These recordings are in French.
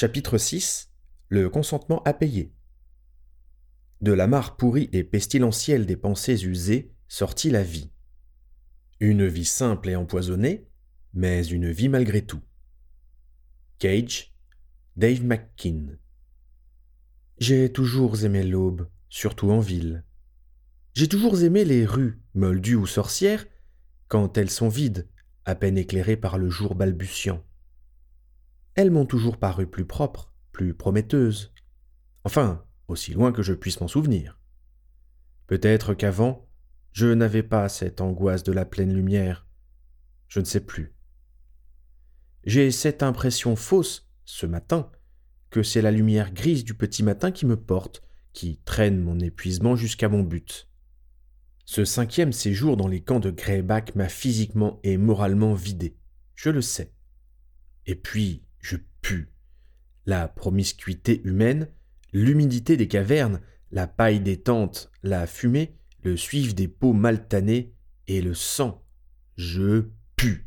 Chapitre 6. Le consentement à payer. De la mare pourrie et pestilentielle des pensées usées sortit la vie. Une vie simple et empoisonnée, mais une vie malgré tout. Cage, Dave McKean. J'ai toujours aimé l'aube, surtout en ville. J'ai toujours aimé les rues, moldues ou sorcières, quand elles sont vides, à peine éclairées par le jour balbutiant. Elles m'ont toujours paru plus propres, plus prometteuses. Enfin, aussi loin que je puisse m'en souvenir. Peut-être qu'avant, je n'avais pas cette angoisse de la pleine lumière. Je ne sais plus. J'ai cette impression fausse, ce matin, que c'est la lumière grise du petit matin qui me porte, qui traîne mon épuisement jusqu'à mon but. Ce 5e séjour dans les camps de Greyback m'a physiquement et moralement vidé. Je le sais. Et puis, je pue. La promiscuité humaine, l'humidité des cavernes, la paille des tentes, la fumée, le suif des peaux mal tannées et le sang. Je pue.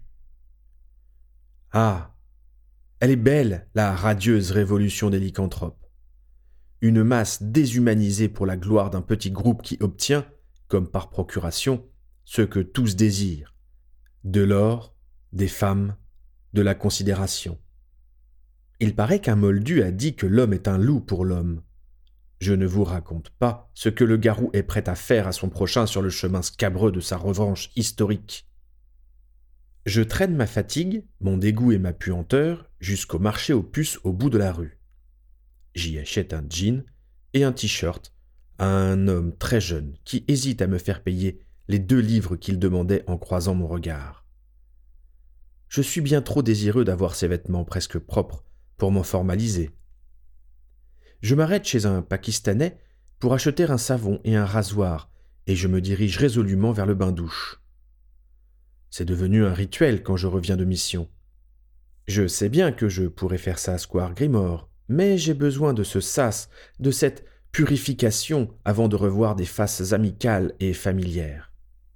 Ah, elle est belle, la radieuse révolution des lycanthropes. Une masse déshumanisée pour la gloire d'un petit groupe qui obtient, comme par procuration, ce que tous désirent. De l'or, des femmes, de la considération. Il paraît qu'un moldu a dit que l'homme est un loup pour l'homme. Je ne vous raconte pas ce que le garou est prêt à faire à son prochain sur le chemin scabreux de sa revanche historique. Je traîne ma fatigue, mon dégoût et ma puanteur jusqu'au marché aux puces au bout de la rue. J'y achète un jean et un t-shirt à un homme très jeune qui hésite à me faire payer les 2 livres qu'il demandait en croisant mon regard. Je suis bien trop désireux d'avoir ces vêtements presque propres pour m'en formaliser. Je m'arrête chez un Pakistanais pour acheter un savon et un rasoir et je me dirige résolument vers le bain-douche. C'est devenu un rituel quand je reviens de mission. Je sais bien que je pourrais faire ça à Square Grimoire, mais j'ai besoin de ce sas, de cette purification avant de revoir des faces amicales et familières.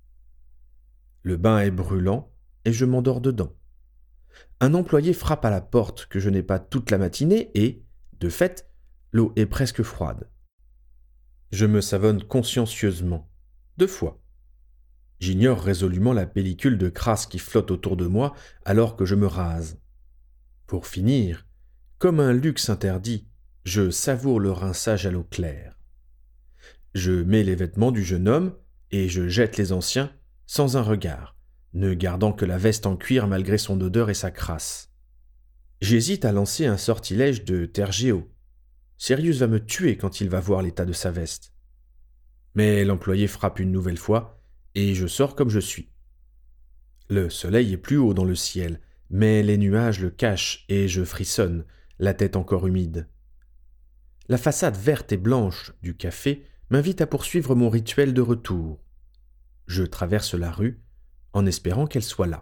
Le bain est brûlant et je m'endors dedans. Un employé frappe à la porte que je n'ai pas toute la matinée et, de fait, l'eau est presque froide. Je me savonne consciencieusement, 2 fois. J'ignore résolument la pellicule de crasse qui flotte autour de moi alors que je me rase. Pour finir, comme un luxe interdit, je savoure le rinçage à l'eau claire. Je mets les vêtements du jeune homme et je jette les anciens sans un regard, ne gardant que la veste en cuir malgré son odeur et sa crasse. J'hésite à lancer un sortilège de Tergeo. Sirius va me tuer quand il va voir l'état de sa veste. Mais l'employé frappe une nouvelle fois et je sors comme je suis. Le soleil est plus haut dans le ciel, mais les nuages le cachent et je frissonne, la tête encore humide. La façade verte et blanche du café m'invite à poursuivre mon rituel de retour. Je traverse la rue en espérant qu'elle soit là.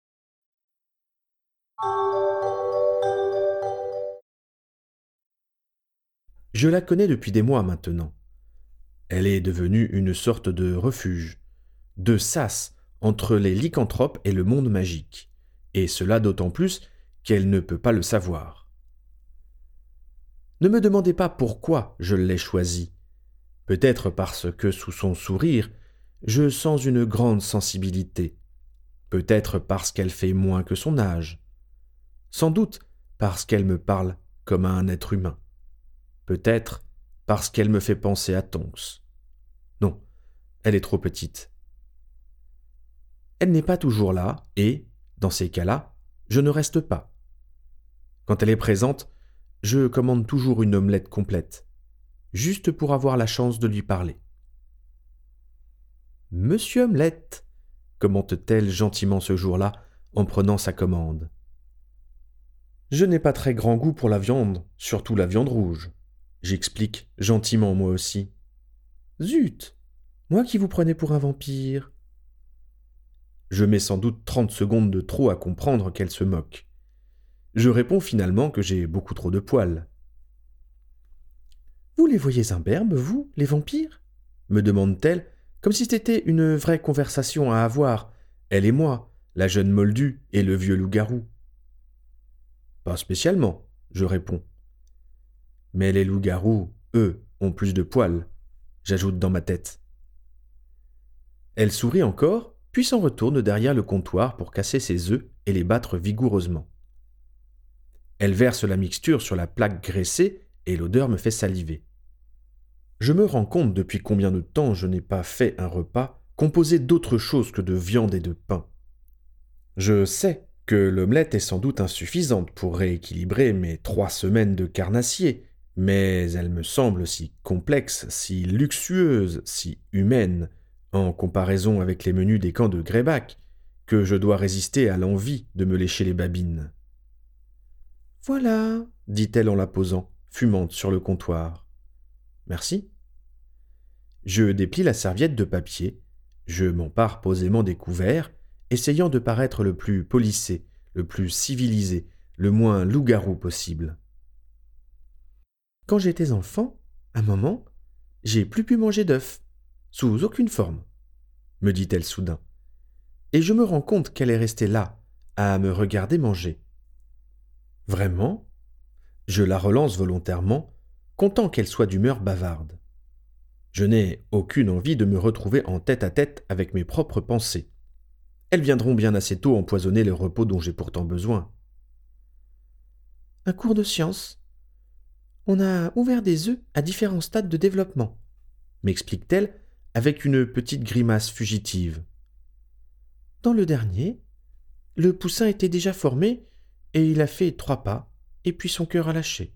Je la connais depuis des mois maintenant. Elle est devenue une sorte de refuge, de sas entre les lycanthropes et le monde magique, et cela d'autant plus qu'elle ne peut pas le savoir. Ne me demandez pas pourquoi je l'ai choisie. Peut-être parce que sous son sourire, je sens une grande sensibilité. Peut-être parce qu'elle fait moins que son âge. Sans doute parce qu'elle me parle comme à un être humain. Peut-être parce qu'elle me fait penser à Tonks. Non, elle est trop petite. Elle n'est pas toujours là et, dans ces cas-là, je ne reste pas. Quand elle est présente, je commande toujours une omelette complète, juste pour avoir la chance de lui parler. « Monsieur Omelette !» commente-t-elle gentiment ce jour-là en prenant sa commande. Je n'ai pas très grand goût pour la viande, surtout la viande rouge. J'explique gentiment moi aussi. Zut! Moi qui vous prenais pour un vampire. Je mets sans doute 30 secondes de trop à comprendre qu'elle se moque. Je réponds finalement que j'ai beaucoup trop de poils. Vous les voyez imberbes, vous, les vampires ? Me demande-t-elle, comme si c'était une vraie conversation à avoir, elle et moi, la jeune moldue et le vieux loup-garou. Pas spécialement, je réponds, Mais les loups-garous, eux, ont plus de poils, j'ajoute dans ma tête. Elle sourit encore, puis s'en retourne derrière le comptoir pour casser ses œufs et les battre vigoureusement. Elle verse la mixture sur la plaque graissée et l'odeur me fait saliver. Je me rends compte depuis combien de temps je n'ai pas fait un repas composé d'autre chose que de viande et de pain. Je sais que l'omelette est sans doute insuffisante pour rééquilibrer mes 3 semaines de carnassier, mais elle me semble si complexe, si luxueuse, si humaine, en comparaison avec les menus des camps de Greyback, que je dois résister à l'envie de me lécher les babines. « Voilà, dit-elle en la posant, fumante sur le comptoir. « Merci. » Je déplie la serviette de papier, je m'empare posément des couverts, essayant de paraître le plus polissé, le plus civilisé, le moins loup-garou possible. Quand j'étais enfant, un moment, j'ai plus pu manger d'œufs, sous aucune forme, me dit-elle soudain, et je me rends compte qu'elle est restée là, à me regarder manger. Vraiment ? Je la relance volontairement, content qu'elle soit d'humeur bavarde. Je n'ai aucune envie de me retrouver en tête-à-tête avec mes propres pensées. Elles viendront bien assez tôt empoisonner le repos dont j'ai pourtant besoin. Un cours de science. On a ouvert des œufs à différents stades de développement, m'explique-t-elle avec une petite grimace fugitive. Dans le dernier, le poussin était déjà formé et il a fait 3 pas, et puis son cœur a lâché.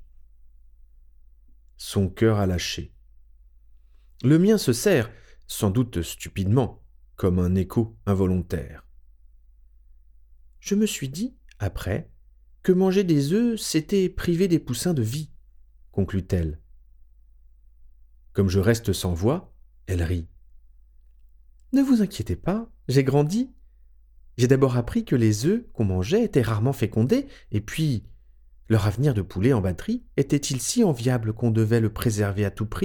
Son cœur a lâché. Le mien se serre, sans doute stupidement, comme un écho involontaire. Je me suis dit, après, que manger des œufs, c'était priver des poussins de vie, conclut-elle. Comme je reste sans voix, elle rit. Ne vous inquiétez pas, j'ai grandi. J'ai d'abord appris que les œufs qu'on mangeait étaient rarement fécondés, et puis, leur avenir de poulet en batterie était-il si enviable qu'on devait le préserver à tout prix ?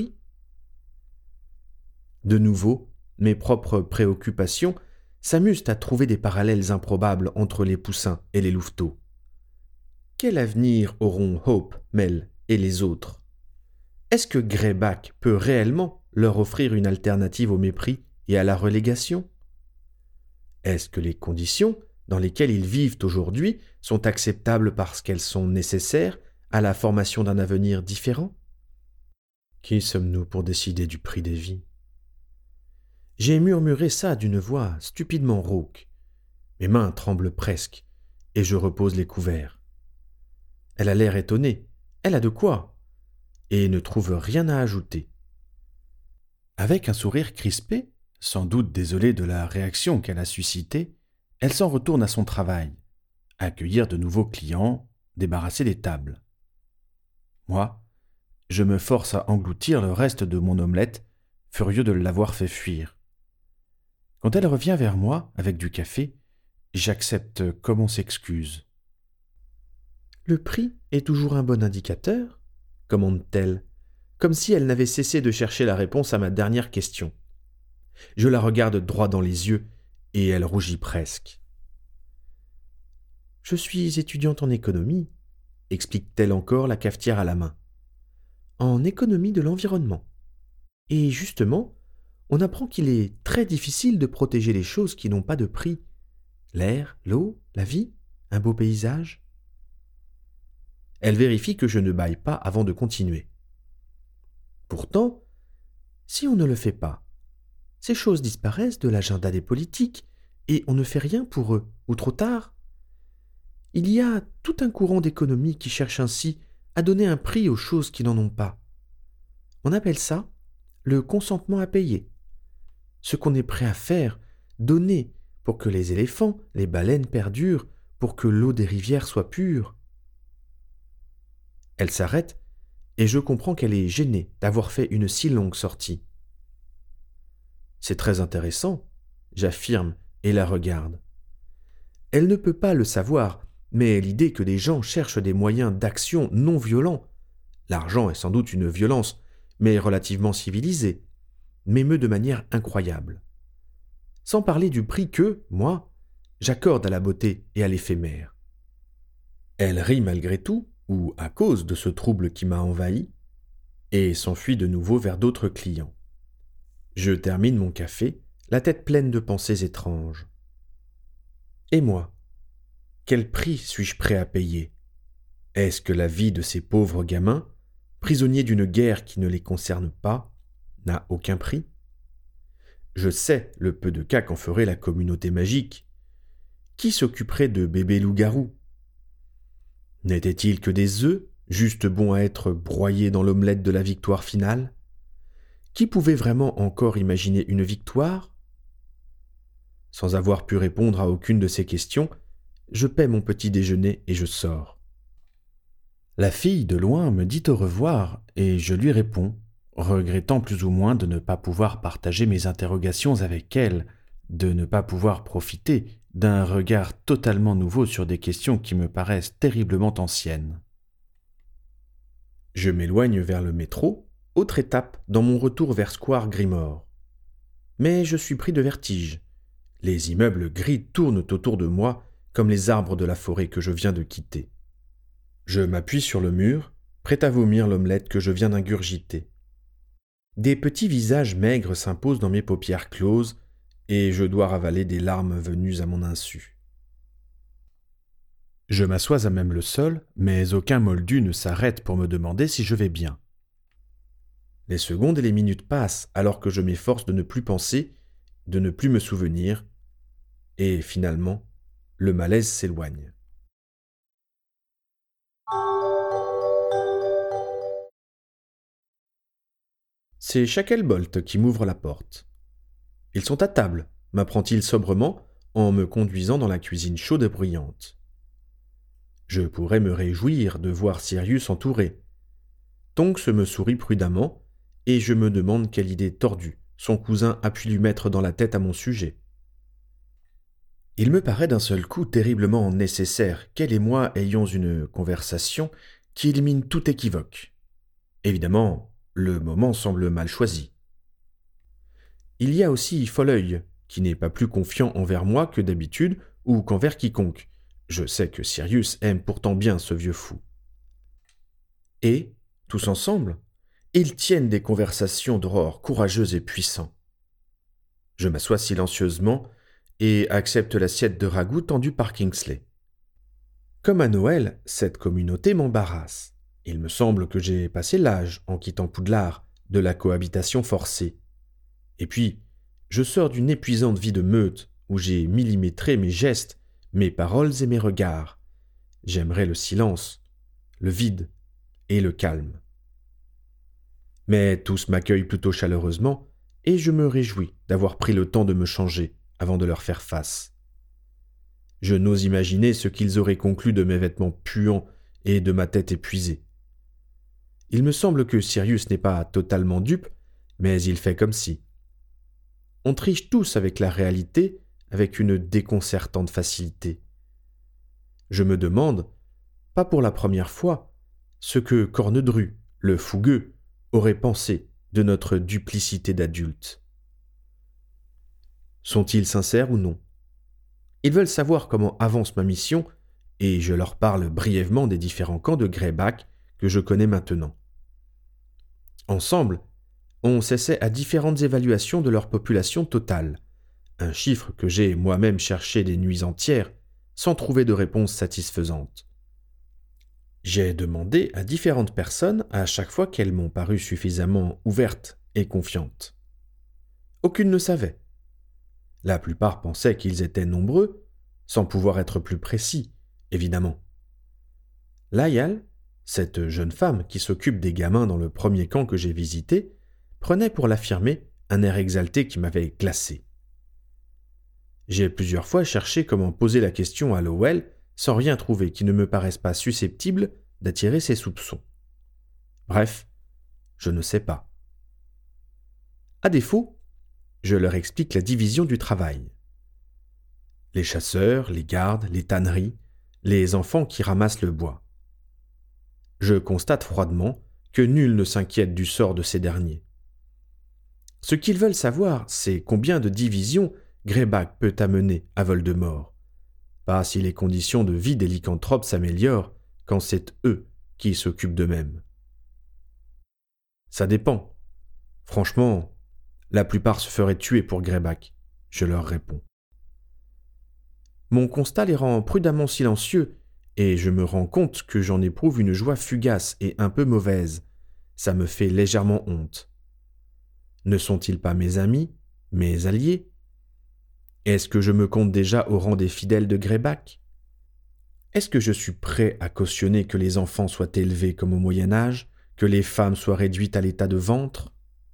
De nouveau, mes propres préoccupations s'amusent à trouver des parallèles improbables entre les poussins et les louveteaux. Quel avenir auront Hope, Mel et les autres ? Est-ce que Greyback peut réellement leur offrir une alternative au mépris et à la relégation ? Est-ce que les conditions dans lesquelles ils vivent aujourd'hui sont acceptables parce qu'elles sont nécessaires à la formation d'un avenir différent ? Qui sommes-nous pour décider du prix des vies ? J'ai murmuré ça d'une voix stupidement rauque. Mes mains tremblent presque, et je repose les couverts. Elle a l'air étonnée, elle a de quoi, et ne trouve rien à ajouter. Avec un sourire crispé, sans doute désolée de la réaction qu'elle a suscitée, elle s'en retourne à son travail, accueillir de nouveaux clients, débarrasser des tables. Moi, je me force à engloutir le reste de mon omelette, furieux de l'avoir fait fuir. Quand elle revient vers moi avec du café, j'accepte comme on s'excuse. « Le prix est toujours un bon indicateur ?» commande-t-elle, comme si elle n'avait cessé de chercher la réponse à ma dernière question. Je la regarde droit dans les yeux et elle rougit presque. « Je suis étudiante en économie, » explique-t-elle encore la cafetière à la main. « En économie de l'environnement. Et justement, on apprend qu'il est très difficile de protéger les choses qui n'ont pas de prix. L'air, l'eau, la vie, un beau paysage. » Elle vérifie que je ne bâille pas avant de continuer. Pourtant, si on ne le fait pas, ces choses disparaissent de l'agenda des politiques et on ne fait rien pour eux, ou trop tard. Il y a tout un courant d'économie qui cherche ainsi à donner un prix aux choses qui n'en ont pas. On appelle ça le consentement à payer. Ce qu'on est prêt à faire, donner pour que les éléphants, les baleines perdurent, pour que l'eau des rivières soit pure. Elle s'arrête et je comprends qu'elle est gênée d'avoir fait une si longue sortie. C'est très intéressant, j'affirme et la regarde. Elle ne peut pas le savoir, mais l'idée que des gens cherchent des moyens d'action non violents, l'argent est sans doute une violence, mais relativement civilisée, m'émeut de manière incroyable. Sans parler du prix que, moi, j'accorde à la beauté et à l'éphémère. Elle rit malgré tout, ou à cause de ce trouble qui m'a envahi, et s'enfuit de nouveau vers d'autres clients. Je termine mon café, la tête pleine de pensées étranges. Et moi, quel prix suis-je prêt à payer ? Est-ce que la vie de ces pauvres gamins, prisonniers d'une guerre qui ne les concerne pas, n'a aucun prix ? Je sais le peu de cas qu'en ferait la communauté magique. Qui s'occuperait de bébés loups-garous ? N'étaient-ils que des œufs, juste bons à être broyés dans l'omelette de la victoire finale ? Qui pouvait vraiment encore imaginer une victoire ? Sans avoir pu répondre à aucune de ces questions, je paie mon petit déjeuner et je sors. La fille de loin me dit au revoir et je lui réponds, regrettant plus ou moins de ne pas pouvoir partager mes interrogations avec elle, de ne pas pouvoir profiter d'un regard totalement nouveau sur des questions qui me paraissent terriblement anciennes. Je m'éloigne vers le métro, autre étape dans mon retour vers Square Grimoire. Mais je suis pris de vertige. Les immeubles gris tournent autour de moi comme les arbres de la forêt que je viens de quitter. Je m'appuie sur le mur, prêt à vomir l'omelette que je viens d'ingurgiter. Des petits visages maigres s'imposent dans mes paupières closes et je dois ravaler des larmes venues à mon insu. Je m'assois à même le sol, mais aucun moldu ne s'arrête pour me demander si je vais bien. Les secondes et les minutes passent alors que je m'efforce de ne plus penser, de ne plus me souvenir, et finalement, le malaise s'éloigne. C'est Shacklebolt qui m'ouvre la porte. « Ils sont à table », m'apprend-il sobrement en me conduisant dans la cuisine chaude et bruyante. Je pourrais me réjouir de voir Sirius entouré. Tonks me sourit prudemment et je me demande quelle idée tordue son cousin a pu lui mettre dans la tête à mon sujet. Il me paraît d'un seul coup terriblement nécessaire qu'elle et moi ayons une conversation qui élimine tout équivoque. Évidemment, le moment semble mal choisi. Il y a aussi Folleuil, qui n'est pas plus confiant envers moi que d'habitude ou qu'envers quiconque. Je sais que Sirius aime pourtant bien ce vieux fou. Et, tous ensemble, ils tiennent des conversations d'aurore courageuses et puissantes. Je m'assois silencieusement et accepte l'assiette de ragoût tendue par Kingsley. Comme à Noël, cette communauté m'embarrasse. Il me semble que j'ai passé l'âge, en quittant Poudlard, de la cohabitation forcée. Et puis, je sors d'une épuisante vie de meute où j'ai millimétré mes gestes, mes paroles et mes regards. J'aimerais le silence, le vide et le calme. Mais tous m'accueillent plutôt chaleureusement et je me réjouis d'avoir pris le temps de me changer avant de leur faire face. Je n'ose imaginer ce qu'ils auraient conclu de mes vêtements puants et de ma tête épuisée. Il me semble que Sirius n'est pas totalement dupe, mais il fait comme si. On triche tous avec la réalité, avec une déconcertante facilité. Je me demande, pas pour la première fois, ce que Cornedru, le fougueux, aurait pensé de notre duplicité d'adultes. Sont-ils sincères ou non ? Ils veulent savoir comment avance ma mission, et je leur parle brièvement des différents camps de Greyback que je connais maintenant. Ensemble, on s'essaie à différentes évaluations de leur population totale, un chiffre que j'ai moi-même cherché des nuits entières sans trouver de réponse satisfaisante. J'ai demandé à différentes personnes à chaque fois qu'elles m'ont paru suffisamment ouvertes et confiantes. Aucune ne savait. La plupart pensaient qu'ils étaient nombreux, sans pouvoir être plus précis, évidemment. Lyall, cette jeune femme qui s'occupe des gamins dans le premier camp que j'ai visité, prenait pour l'affirmer un air exalté qui m'avait glacé. J'ai plusieurs fois cherché comment poser la question à Lowell sans rien trouver qui ne me paraisse pas susceptible d'attirer ses soupçons. Bref, je ne sais pas. À défaut, je leur explique la division du travail. Les chasseurs, les gardes, les tanneries, les enfants qui ramassent le bois. Je constate froidement que nul ne s'inquiète du sort de ces derniers. Ce qu'ils veulent savoir, c'est combien de divisions Greyback peut amener à Voldemort. Pas si les conditions de vie des lycanthropes s'améliorent quand c'est eux qui s'occupent d'eux-mêmes. Ça dépend. Franchement, la plupart se feraient tuer pour Greyback, je leur réponds. Mon constat les rend prudemment silencieux, et je me rends compte que j'en éprouve une joie fugace et un peu mauvaise. Ça me fait légèrement honte. Ne sont-ils pas mes amis, mes alliés? Est-ce que je me compte déjà au rang des fidèles de Greyback? Est-ce que je suis prêt à cautionner que les enfants soient élevés comme au Moyen-Âge, que les femmes soient réduites à l'état de ventre?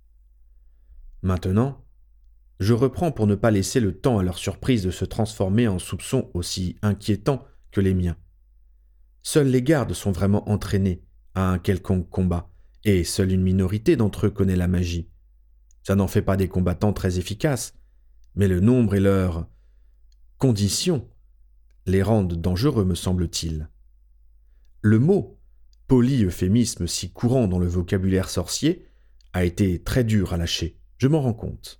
Maintenant, je reprends pour ne pas laisser le temps à leur surprise de se transformer en soupçons aussi inquiétants que les miens. Seuls les gardes sont vraiment entraînés à un quelconque combat, et seule une minorité d'entre eux connaît la magie. Ça n'en fait pas des combattants très efficaces, mais le nombre et leurs conditions les rendent dangereux, me semble-t-il. Le mot, polyeuphémisme si courant dans le vocabulaire sorcier, a été très dur à lâcher, je m'en rends compte.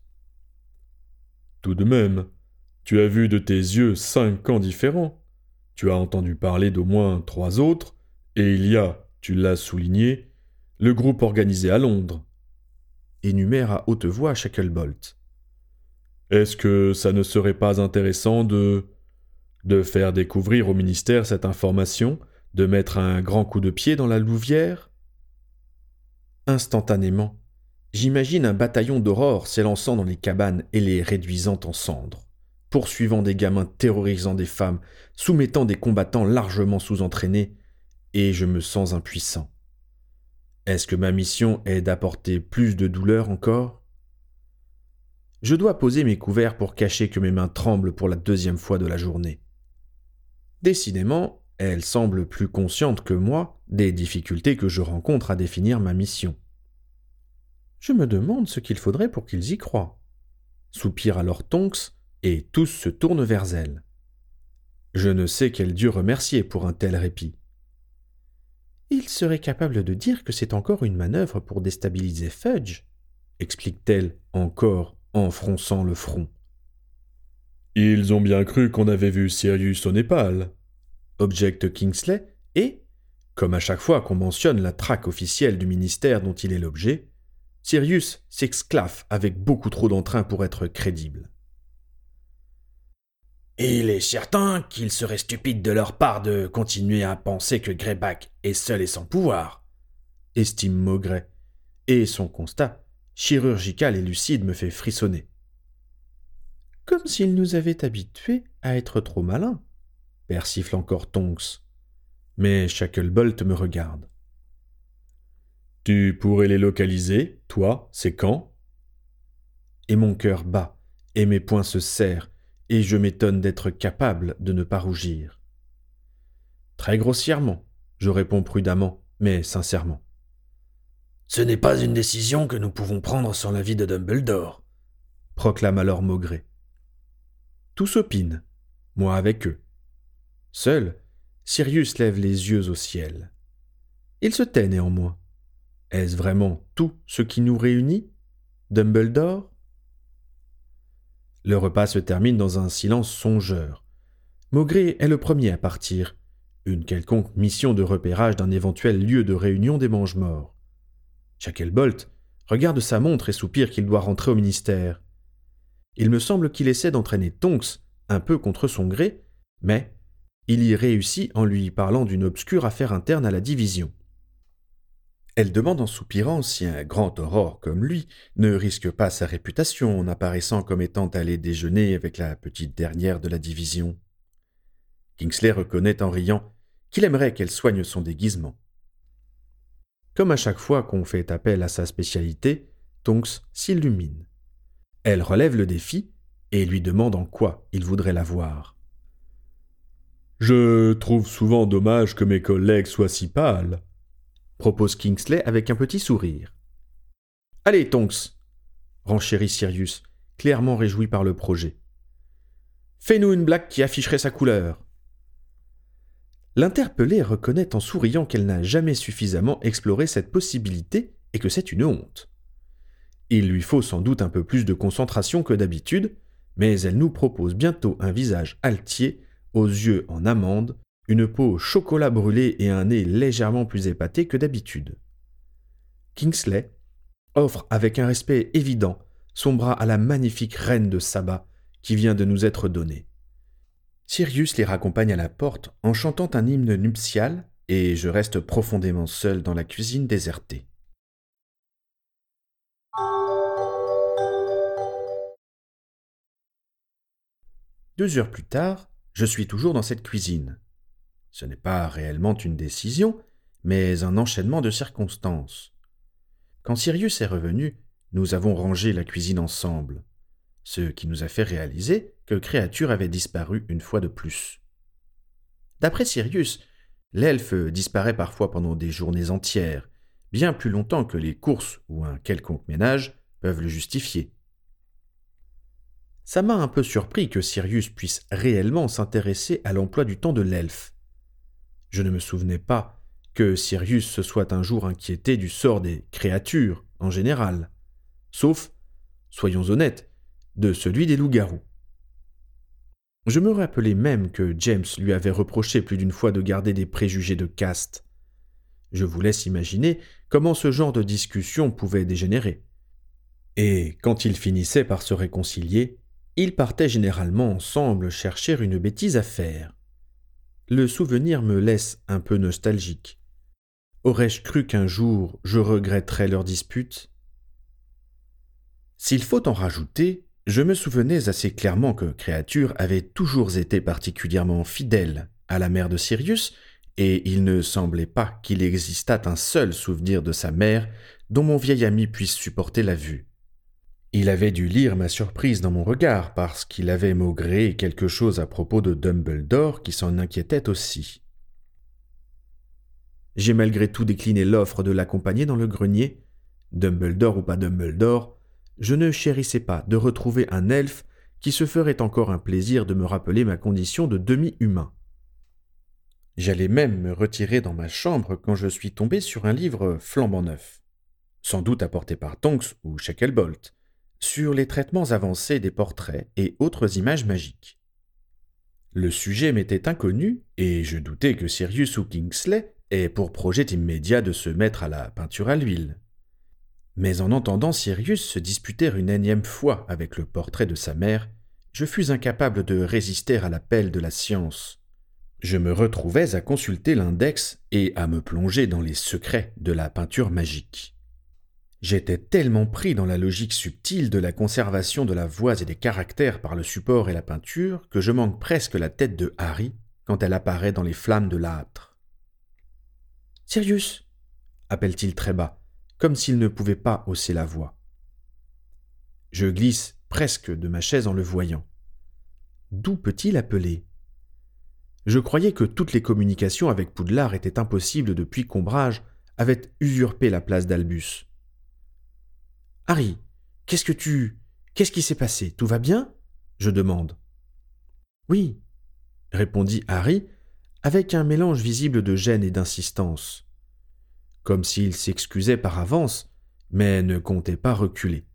Tout de même, tu as vu de tes yeux 5 camps différents. Tu as entendu parler d'au moins 3 autres, et il y a, tu l'as souligné, le groupe organisé à Londres. Énumère à haute voix Shacklebolt. Est-ce que ça ne serait pas intéressant de faire découvrir au ministère cette information, de mettre un grand coup de pied dans la louvière? Instantanément, j'imagine un bataillon d'aurores s'élançant dans les cabanes et les réduisant en cendres, poursuivant des gamins, terrorisant des femmes, soumettant des combattants largement sous-entraînés, et je me sens impuissant. Est-ce que ma mission est d'apporter plus de douleur encore? Je dois poser mes couverts pour cacher que mes mains tremblent pour la 2e fois de la journée. Décidément, elle semble plus consciente que moi des difficultés que je rencontre à définir ma mission. Je me demande ce qu'il faudrait pour qu'ils y croient. Soupire alors Tonks, et tous se tournent vers elle. Je ne sais quel Dieu remercier pour un tel répit. Il serait capable de dire que c'est encore une manœuvre pour déstabiliser Fudge, explique-t-elle encore en fronçant le front. Ils ont bien cru qu'on avait vu Sirius au Népal, objecte Kingsley, et, comme à chaque fois qu'on mentionne la traque officielle du ministère dont il est l'objet, Sirius s'exclave avec beaucoup trop d'entrain pour être crédible. Il est certain qu'il serait stupide de leur part de continuer à penser que Greyback est seul et sans pouvoir, estime Maugrey, et son constat, chirurgical et lucide, me fait frissonner. Comme s'il nous avait habitués à être trop malins, persifle encore Tonks. Mais Shacklebolt me regarde. Tu pourrais les localiser, toi, ces camps? Et mon cœur bat, et mes poings se serrent, et je m'étonne d'être capable de ne pas rougir. Très grossièrement, je réponds prudemment, mais sincèrement. Ce n'est pas une décision que nous pouvons prendre sans l'avis de Dumbledore, proclame alors Maugrey. Tous opinent, moi avec eux. Seul, Sirius lève les yeux au ciel. Il se tait néanmoins. Est-ce vraiment tout ce qui nous réunit, Dumbledore? Le repas se termine dans un silence songeur. Maugrey est le premier à partir, une quelconque mission de repérage d'un éventuel lieu de réunion des mange-morts. Shacklebolt regarde sa montre et soupire qu'il doit rentrer au ministère. Il me semble qu'il essaie d'entraîner Tonks un peu contre son gré, mais il y réussit en lui parlant d'une obscure affaire interne à la division. Elle demande en soupirant si un grand aurore comme lui ne risque pas sa réputation en apparaissant comme étant allé déjeuner avec la petite dernière de la division. Kingsley reconnaît en riant qu'il aimerait qu'elle soigne son déguisement. Comme à chaque fois qu'on fait appel à sa spécialité, Tonks s'illumine. Elle relève le défi et lui demande en quoi il voudrait la voir. « Je trouve souvent dommage que mes collègues soient si pâles, » propose Kingsley avec un petit sourire. « Allez, Tonks !» renchérit Sirius, clairement réjoui par le projet. « Fais-nous une blague qui afficherait sa couleur. » L'interpellée reconnaît en souriant qu'elle n'a jamais suffisamment exploré cette possibilité et que c'est une honte. Il lui faut sans doute un peu plus de concentration que d'habitude, mais elle nous propose bientôt un visage altier, aux yeux en amande, une peau au chocolat brûlé et un nez légèrement plus épaté que d'habitude. Kingsley offre avec un respect évident son bras à la magnifique reine de Saba qui vient de nous être donnée. Sirius les raccompagne à la porte en chantant un hymne nuptial et je reste profondément seul dans la cuisine désertée. Deux heures plus tard, je suis toujours dans cette cuisine. Ce n'est pas réellement une décision, mais un enchaînement de circonstances. Quand Sirius est revenu, nous avons rangé la cuisine ensemble, ce qui nous a fait réaliser que Créature avait disparu une fois de plus. D'après Sirius, l'elfe disparaît parfois pendant des journées entières, bien plus longtemps que les courses ou un quelconque ménage peuvent le justifier. Ça m'a un peu surpris que Sirius puisse réellement s'intéresser à l'emploi du temps de l'elfe. Je ne me souvenais pas que Sirius se soit un jour inquiété du sort des créatures en général, sauf, soyons honnêtes, de celui des loups-garous. Je me rappelais même que James lui avait reproché plus d'une fois de garder des préjugés de caste. Je vous laisse imaginer comment ce genre de discussion pouvait dégénérer. Et quand ils finissaient par se réconcilier, ils partaient généralement ensemble chercher une bêtise à faire. Le souvenir me laisse un peu nostalgique. Aurais-je cru qu'un jour je regretterais leur dispute ? S'il faut en rajouter, je me souvenais assez clairement que Créature avait toujours été particulièrement fidèle à la mère de Sirius, et il ne semblait pas qu'il existât un seul souvenir de sa mère dont mon vieil ami puisse supporter la vue. Il avait dû lire ma surprise dans mon regard parce qu'il avait maugré quelque chose à propos de Dumbledore qui s'en inquiétait aussi. J'ai malgré tout décliné l'offre de l'accompagner dans le grenier. Dumbledore ou pas Dumbledore, je ne chérissais pas de retrouver un elfe qui se ferait encore un plaisir de me rappeler ma condition de demi-humain. J'allais même me retirer dans ma chambre quand je suis tombé sur un livre flambant neuf, sans doute apporté par Tonks ou Shacklebolt, sur les traitements avancés des portraits et autres images magiques. Le sujet m'était inconnu et je doutais que Sirius ou Kingsley aient pour projet immédiat de se mettre à la peinture à l'huile. Mais en entendant Sirius se disputer une énième fois avec le portrait de sa mère, je fus incapable de résister à l'appel de la science. Je me retrouvais à consulter l'index et à me plonger dans les secrets de la peinture magique. J'étais tellement pris dans la logique subtile de la conservation de la voix et des caractères par le support et la peinture que je manque presque la tête de Harry quand elle apparaît dans les flammes de l'âtre. « Sirius !» appelle-t-il très bas, comme s'il ne pouvait pas hausser la voix. Je glisse presque de ma chaise en le voyant. D'où peut-il appeler ? Je croyais que toutes les communications avec Poudlard étaient impossibles depuis qu'Ombrage avait usurpé la place d'Albus. « Harry, qu'est-ce qui s'est passé ? Tout va bien ?» je demande. « Oui, » répondit Harry, avec un mélange visible de gêne et d'insistance, comme s'il s'excusait par avance, mais ne comptait pas reculer.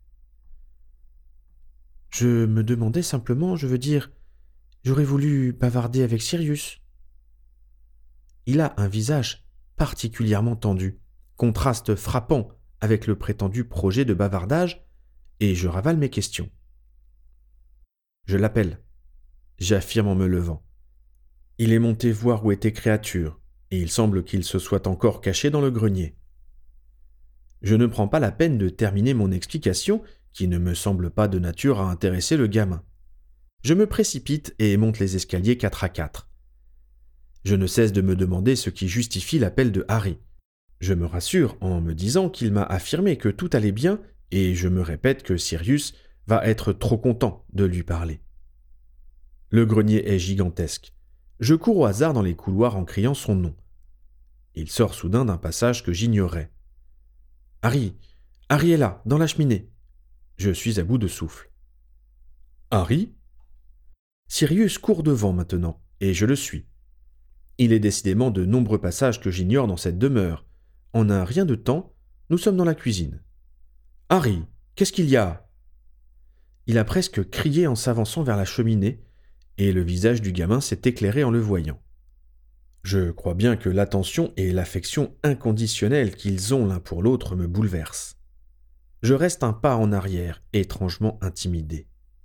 « Je me demandais simplement, j'aurais voulu bavarder avec Sirius. » Il a un visage particulièrement tendu, contraste frappant avec le prétendu projet de bavardage, et je ravale mes questions. Je l'appelle, j'affirme en me levant. Il est monté voir où était Créature, et il semble qu'il se soit encore caché dans le grenier. Je ne prends pas la peine de terminer mon explication, qui ne me semble pas de nature à intéresser le gamin. Je me précipite et monte les escaliers 4 à 4. Je ne cesse de me demander ce qui justifie l'appel de Harry. Je me rassure en me disant qu'il m'a affirmé que tout allait bien et je me répète que Sirius va être trop content de lui parler. Le grenier est gigantesque. Je cours au hasard dans les couloirs en criant son nom. Il sort soudain d'un passage que j'ignorais. « Harry est là, dans la cheminée !» Je suis à bout de souffle. « Harry ?» Sirius court devant maintenant, et je le suis. Il est décidément de nombreux passages que j'ignore dans cette demeure. En un rien de temps, nous sommes dans la cuisine. « Harry, qu'est-ce qu'il y a ?» Il a presque crié en s'avançant vers la cheminée, et le visage du gamin s'est éclairé en le voyant. Je crois bien que l'attention et l'affection inconditionnelle qu'ils ont l'un pour l'autre me bouleversent. Je reste un pas en arrière, étrangement intimidé.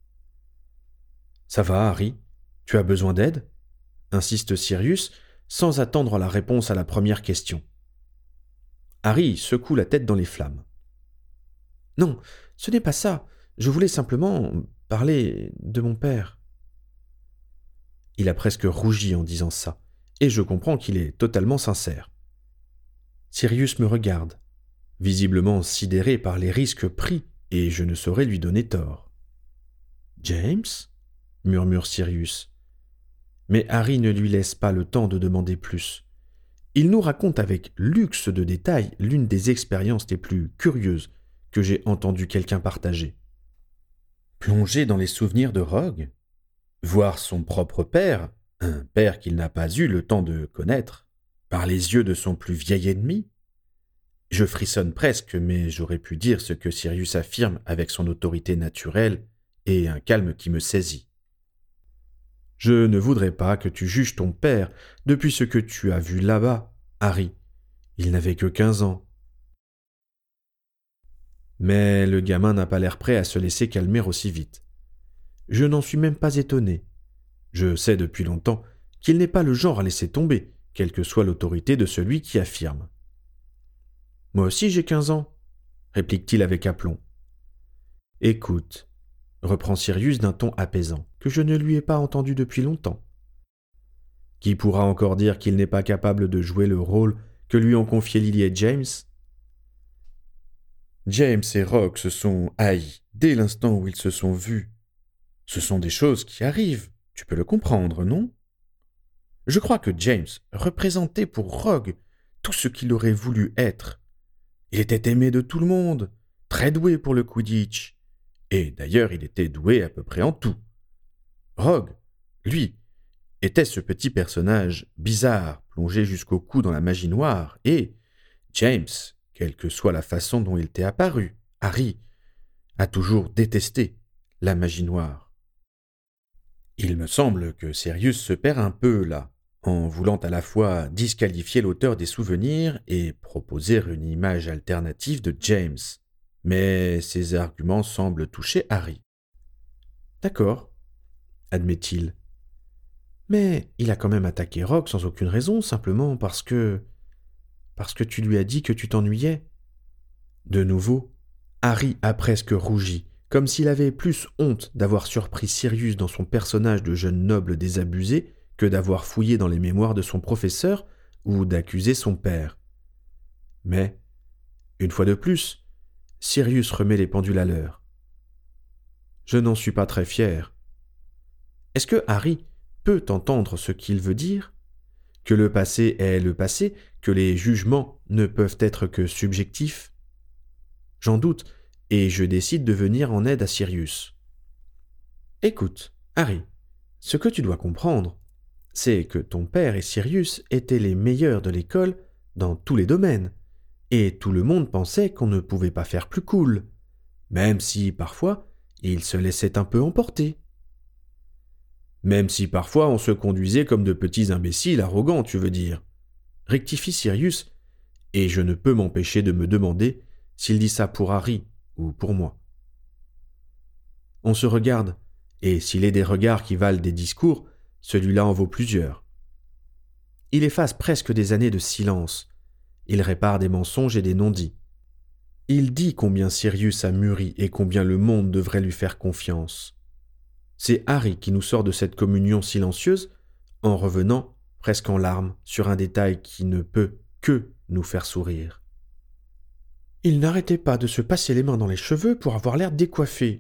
« Ça va, Harry? Tu as besoin d'aide ?» insiste Sirius, sans attendre la réponse à la première question. Harry secoue la tête dans les flammes. « Non, ce n'est pas ça. Je voulais simplement parler de mon père. » Il a presque rougi en disant ça, et je comprends qu'il est totalement sincère. Sirius me regarde, visiblement sidéré par les risques pris, et je ne saurais lui donner tort. « James ?» murmure Sirius. Mais Harry ne lui laisse pas le temps de demander plus. Il nous raconte avec luxe de détails l'une des expériences les plus curieuses que j'ai entendu quelqu'un partager. Plonger dans les souvenirs de Rogue, voir son propre père, un père qu'il n'a pas eu le temps de connaître, par les yeux de son plus vieil ennemi. Je frissonne presque, mais j'aurais pu dire ce que Sirius affirme avec son autorité naturelle et un calme qui me saisit. Je ne voudrais pas que tu juges ton père depuis ce que tu as vu là-bas, Harry. Il n'avait que 15 ans. Mais le gamin n'a pas l'air prêt à se laisser calmer aussi vite. Je n'en suis même pas étonné. Je sais depuis longtemps qu'il n'est pas le genre à laisser tomber, quelle que soit l'autorité de celui qui affirme. « Moi aussi j'ai 15 ans, » réplique-t-il avec aplomb. « Écoute, » reprend Sirius d'un ton apaisant, que je ne lui ai pas entendu depuis longtemps. Qui pourra encore dire qu'il n'est pas capable de jouer le rôle que lui ont confié Lily et James ? James et Rogue se sont haïs dès l'instant où ils se sont vus. Ce sont des choses qui arrivent, tu peux le comprendre, non ? Je crois que James représentait pour Rogue tout ce qu'il aurait voulu être. Il était aimé de tout le monde, très doué pour le Quidditch. Et d'ailleurs, il était doué à peu près en tout. Rogue, lui, était ce petit personnage bizarre, plongé jusqu'au cou dans la magie noire, et James, quelle que soit la façon dont il t'est apparu, Harry, a toujours détesté la magie noire. Il me semble que Sirius se perd un peu là, en voulant à la fois disqualifier l'auteur des souvenirs et proposer une image alternative de James. Mais ces arguments semblent toucher Harry. « D'accord, » admet-il. « Mais il a quand même attaqué Rogue sans aucune raison, simplement parce que tu lui as dit que tu t'ennuyais. » De nouveau, Harry a presque rougi, comme s'il avait plus honte d'avoir surpris Sirius dans son personnage de jeune noble désabusé que d'avoir fouillé dans les mémoires de son professeur ou d'accuser son père. Mais, une fois de plus, Sirius remet les pendules à l'heure. Je n'en suis pas très fier. Est-ce que Harry peut entendre ce qu'il veut dire ? Que le passé est le passé, que les jugements ne peuvent être que subjectifs ? J'en doute, et je décide de venir en aide à Sirius. Écoute, Harry, ce que tu dois comprendre, c'est que ton père et Sirius étaient les meilleurs de l'école dans tous les domaines, et tout le monde pensait qu'on ne pouvait pas faire plus cool, même si, parfois, ils se laissaient un peu emporter. Même si, parfois, on se conduisait comme de petits imbéciles arrogants, tu veux dire. Rectifie Sirius, et je ne peux m'empêcher de me demander s'il dit ça pour Harry ou pour moi. On se regarde, et s'il est des regards qui valent des discours, celui-là en vaut plusieurs. Il efface presque des années de silence. Il répare des mensonges et des non-dits. Il dit combien Sirius a mûri et combien le monde devrait lui faire confiance. C'est Harry qui nous sort de cette communion silencieuse en revenant, presque en larmes, sur un détail qui ne peut que nous faire sourire. Il n'arrêtait pas de se passer les mains dans les cheveux pour avoir l'air décoiffé.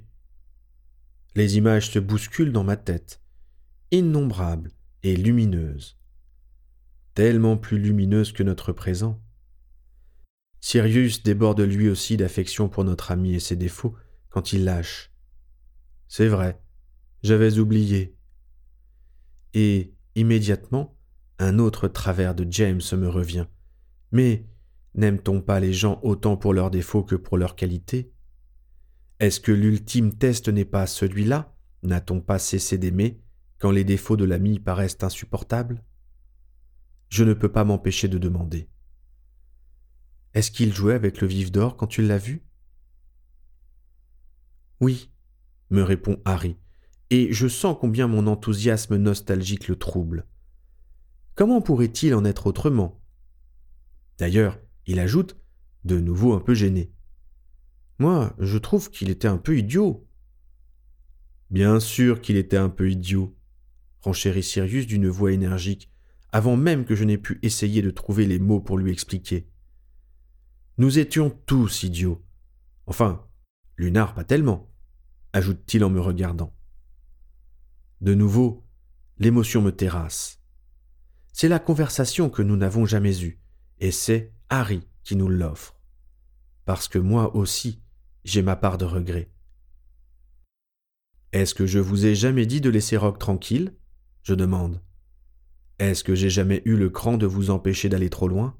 Les images se bousculent dans ma tête, innombrables et lumineuses. Tellement plus lumineuses que notre présent. Sirius déborde lui aussi d'affection pour notre ami et ses défauts quand il lâche. C'est vrai, j'avais oublié. Et, immédiatement, un autre travers de James me revient. Mais n'aime-t-on pas les gens autant pour leurs défauts que pour leurs qualités ? Est-ce que l'ultime test n'est pas celui-là ? N'a-t-on pas cessé d'aimer quand les défauts de l'ami paraissent insupportables ? Je ne peux pas m'empêcher de demander. Est-ce qu'il jouait avec le vif d'or quand tu l'as vu ? Oui, me répond Harry, et je sens combien mon enthousiasme nostalgique le trouble. Comment pourrait-il en être autrement? D'ailleurs, il ajoute, de nouveau un peu gêné. Moi, je trouve qu'il était un peu idiot. Bien sûr qu'il était un peu idiot, renchérit Sirius d'une voix énergique, avant même que je n'ai pu essayer de trouver les mots pour lui expliquer. Nous étions tous idiots. Enfin, Lunar pas tellement, ajoute-t-il en me regardant. De nouveau, l'émotion me terrasse. C'est la conversation que nous n'avons jamais eue, et c'est Harry qui nous l'offre. Parce que moi aussi, j'ai ma part de regret. Est-ce que je vous ai jamais dit de laisser Rogue tranquille? Je demande. Est-ce que j'ai jamais eu le cran de vous empêcher d'aller trop loin?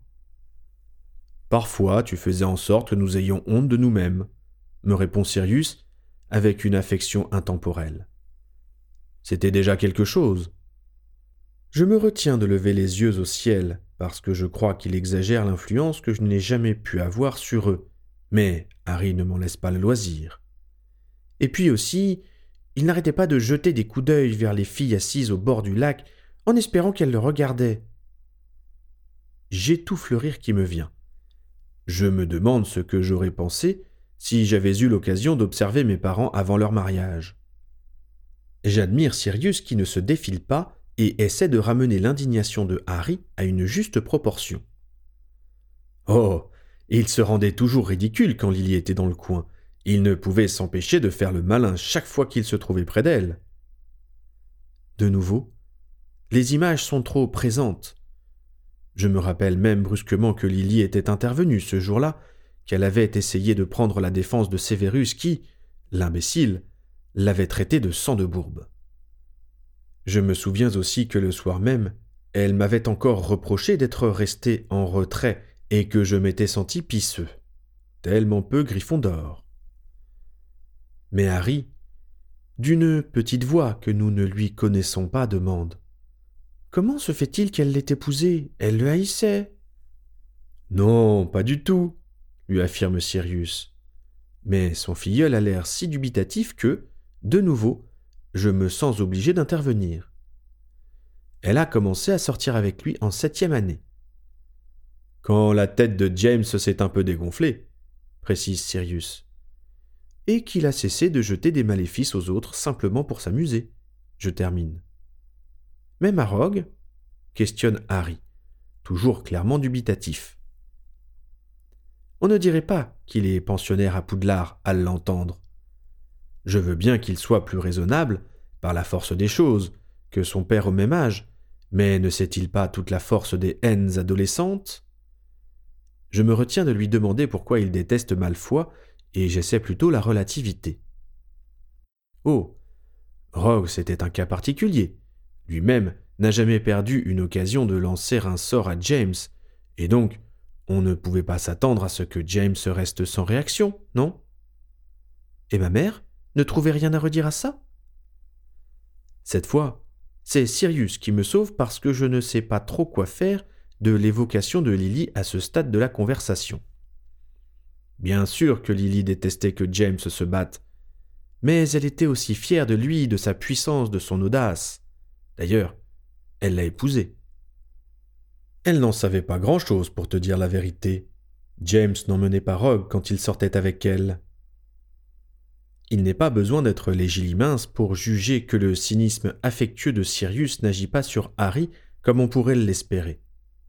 Parfois, tu faisais en sorte que nous ayons honte de nous-mêmes, me répond Sirius avec une affection intemporelle. C'était déjà quelque chose. Je me retiens de lever les yeux au ciel parce que je crois qu'il exagère l'influence que je n'ai jamais pu avoir sur eux, mais Harry ne m'en laisse pas le loisir. Et puis aussi, il n'arrêtait pas de jeter des coups d'œil vers les filles assises au bord du lac en espérant qu'elles le regardaient. J'étouffe le rire qui me vient. Je me demande ce que j'aurais pensé si j'avais eu l'occasion d'observer mes parents avant leur mariage. J'admire Sirius qui ne se défile pas et essaie de ramener l'indignation de Harry à une juste proportion. Oh, il se rendait toujours ridicule quand Lily était dans le coin. Il ne pouvait s'empêcher de faire le malin chaque fois qu'il se trouvait près d'elle. De nouveau, les images sont trop présentes. Je me rappelle même brusquement que Lily était intervenue ce jour-là, qu'elle avait essayé de prendre la défense de Severus qui, l'imbécile, l'avait traité de sang de bourbe. Je me souviens aussi que le soir même, elle m'avait encore reproché d'être resté en retrait et que je m'étais senti pisseux, tellement peu Gryffondor. Mais Harry, d'une petite voix que nous ne lui connaissons pas, demande « Comment se fait-il qu'elle l'ait épousé? Elle le haïssait ?» « Non, pas du tout, » lui affirme Sirius. Mais son filleul a l'air si dubitatif que, de nouveau, je me sens obligé d'intervenir. Elle a commencé à sortir avec lui en 7e année. Quand la tête de James s'est un peu dégonflée, précise Sirius. Et qu'il a cessé de jeter des maléfices aux autres simplement pour s'amuser, je termine. Même à Rogue? Questionne Harry, toujours clairement dubitatif. On ne dirait pas qu'il est pensionnaire à Poudlard à l'entendre. Je veux bien qu'il soit plus raisonnable, par la force des choses, que son père au même âge, mais ne sait-il pas toute la force des haines adolescentes? Je me retiens de lui demander pourquoi il déteste Malfoy, et j'essaie plutôt la relativité. Oh, Rogue c'était un cas particulier. Lui-même n'a jamais perdu une occasion de lancer un sort à James, et donc on ne pouvait pas s'attendre à ce que James reste sans réaction, non? Et ma mère ne trouvait rien à redire à ça? Cette fois, c'est Sirius qui me sauve parce que je ne sais pas trop quoi faire de l'évocation de Lily à ce stade de la conversation. Bien sûr que Lily détestait que James se batte, mais elle était aussi fière de lui, de sa puissance, de son audace. D'ailleurs, elle l'a épousé. Elle n'en savait pas grand-chose pour te dire la vérité. James n'emmenait pas Rogue quand il sortait avec elle. Il n'est pas besoin d'être légilimince pour juger que le cynisme affectueux de Sirius n'agit pas sur Harry comme on pourrait l'espérer.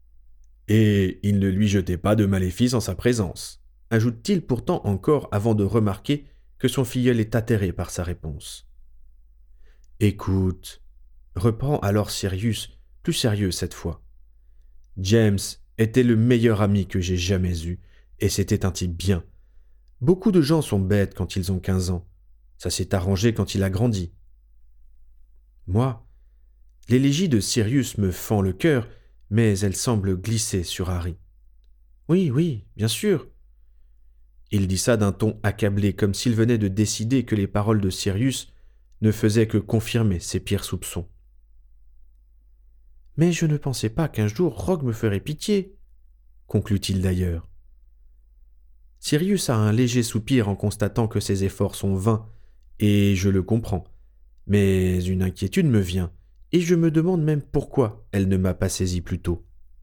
Et il ne lui jetait pas de maléfices en sa présence, ajoute-t-il pourtant encore avant de remarquer que son filleul est atterré par sa réponse. Écoute, reprend alors Sirius, plus sérieux cette fois. James était le meilleur ami que j'ai jamais eu, et c'était un type bien. Beaucoup de gens sont bêtes quand ils ont 15 ans. Ça s'est arrangé quand il a grandi. Moi, l'élégie de Sirius me fend le cœur, mais elle semble glisser sur Harry. Oui, bien sûr. Il dit ça d'un ton accablé, comme s'il venait de décider que les paroles de Sirius ne faisaient que confirmer ses pires soupçons. Mais je ne pensais pas qu'un jour Rogue me ferait pitié, conclut-il d'ailleurs. Sirius a un léger soupir en constatant que ses efforts sont vains Et je le comprends. Mais une inquiétude me vient, et je me demande même pourquoi elle ne m'a pas saisi plus tôt.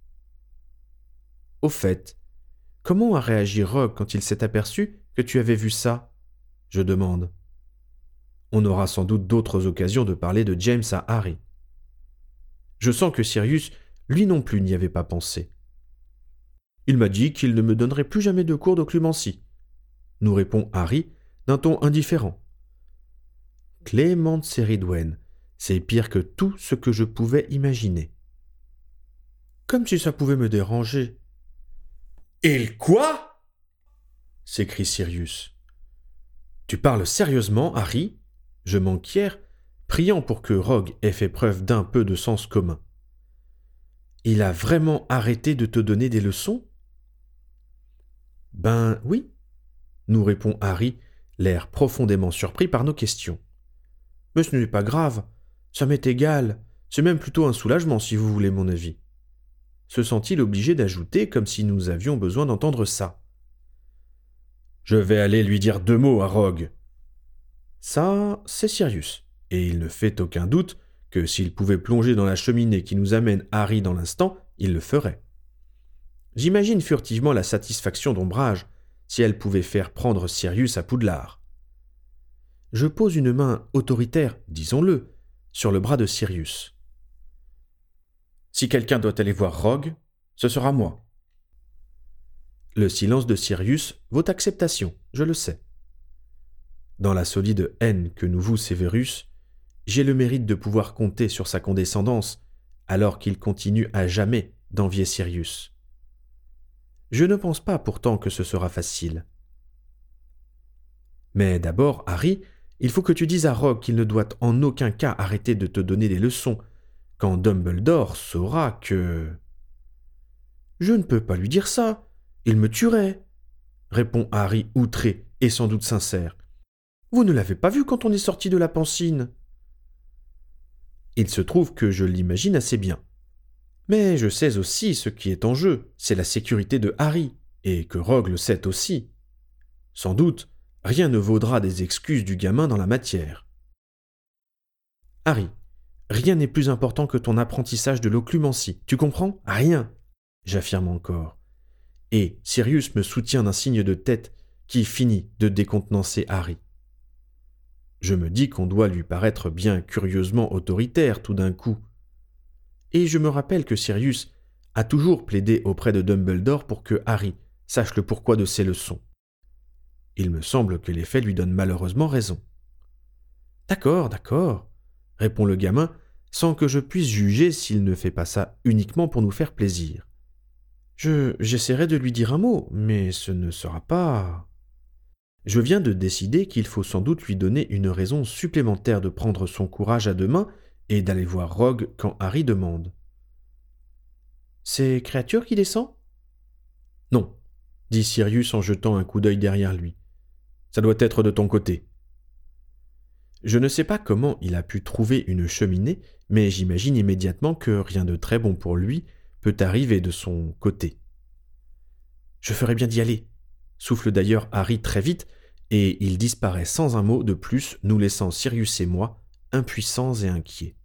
Au fait, comment a réagi Rogue quand il s'est aperçu que tu avais vu ça ? Je demande. On aura sans doute d'autres occasions de parler de James à Harry. Je sens que Sirius, lui non plus, n'y avait pas pensé. Il m'a dit qu'il ne me donnerait plus jamais de cours d'occlumencie, nous répond Harry d'un ton indifférent. Clémente Ceridwen, c'est pire que tout ce que je pouvais imaginer. Comme si ça pouvait me déranger. Et quoi ? S'écrie Sirius. Tu parles sérieusement, Harry ? Je m'enquière, priant pour que Rogue ait fait preuve d'un peu de sens commun. Il a vraiment arrêté de te donner des leçons ? Ben oui, nous répond Harry, l'air profondément surpris par nos questions. Mais ce n'est pas grave, ça m'est égal, c'est même plutôt un soulagement si vous voulez mon avis. Se sent-il obligé d'ajouter comme si nous avions besoin d'entendre ça. Je vais aller lui dire 2 mots à Rogue. Ça, c'est Sirius, et il ne fait aucun doute que s'il pouvait plonger dans la cheminée qui nous amène Harry dans l'instant, il le ferait. J'imagine furtivement la satisfaction d'Ombrage si elle pouvait faire prendre Sirius à Poudlard. Je pose une main autoritaire, disons-le, sur le bras de Sirius. Si quelqu'un doit aller voir Rogue, ce sera moi. Le silence de Sirius vaut acceptation, je le sais. Dans la solide haine que nous voue Severus, j'ai le mérite de pouvoir compter sur sa condescendance, alors qu'il continue à jamais d'envier Sirius. Je ne pense pas pourtant que ce sera facile. Mais d'abord, Harry, il faut que tu dises à Rogue qu'il ne doit en aucun cas arrêter de te donner des leçons, quand Dumbledore saura que... Je ne peux pas lui dire ça, il me tuerait, répond Harry outré et sans doute sincère. Vous ne l'avez pas vu quand on est sorti de la pancine. Il se trouve que je l'imagine assez bien. Mais je sais aussi ce qui est en jeu, c'est la sécurité de Harry, et que Rogue le sait aussi. Sans doute, rien ne vaudra des excuses du gamin dans la matière. Harry, rien n'est plus important que ton apprentissage de l'occlumencie, tu comprends ? Rien, j'affirme encore. Et Sirius me soutient d'un signe de tête qui finit de décontenancer Harry. Je me dis qu'on doit lui paraître bien curieusement autoritaire tout d'un coup. Et je me rappelle que Sirius a toujours plaidé auprès de Dumbledore pour que Harry sache le pourquoi de ses leçons. Il me semble que les faits lui donnent malheureusement raison. D'accord, répond le gamin, sans que je puisse juger s'il ne fait pas ça uniquement pour nous faire plaisir. J'essaierai de lui dire un mot, mais ce ne sera pas... Je viens de décider qu'il faut sans doute lui donner une raison supplémentaire de prendre son courage à 2 mains et d'aller voir Rogue quand Harry demande. C'est Créature qui descend ? Non, dit Sirius en jetant un coup d'œil derrière lui. Ça doit être de ton côté. Je ne sais pas comment il a pu trouver une cheminée, mais j'imagine immédiatement que rien de très bon pour lui peut arriver de son côté. Je ferai bien d'y aller, souffle d'ailleurs Harry très vite, et il disparaît sans un mot de plus, nous laissant Sirius et moi impuissants et inquiets.